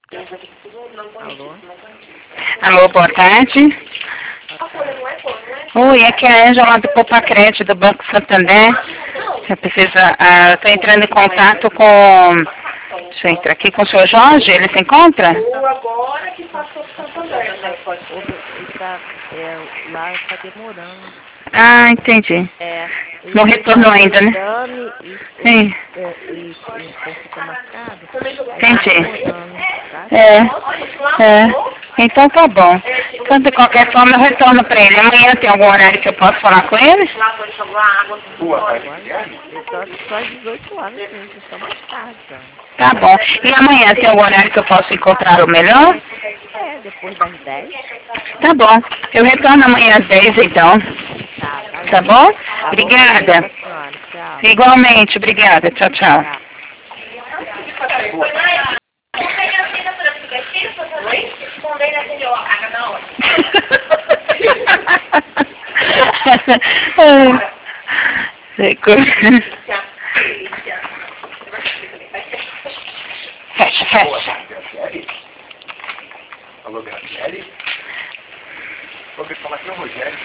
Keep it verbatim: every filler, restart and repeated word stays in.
Alô? Alô, boa tarde. Oi, aqui é a Ângela do Poupa Crédito do Banco Santander. Você precisa, ah, estou entrando em contato com, deixa eu entrar aqui com o senhor Jorge, ele se encontra? Agora que passou o Santander. Ele tá, é, lá está demorando. Ah, entendi. É, ele Não fez retornou lá o ainda, né? exame e, Sim, é, e, e consulta marcada. Aí tá entendi. demorando, tá? É, é. Então tá bom. Então, de qualquer forma, eu retorno para ele. Amanhã tem algum horário que eu posso falar com ele? Agora, ele só, só às dezoito horas, gente, só mais tarde, já. Tá bom. E amanhã tem algum horário que eu posso encontrar o melhor? É, depois das dez. Tá bom. Eu retorno amanhã às dez, então. Tá, tá, Tá gente. bom? Tá bom, Obrigada. obrigada, senhora. Tchau. Igualmente, obrigada. Tchau, tchau. Tchau. Fecha, fecha. Alô, Graciele? Vou falar com o Rogério.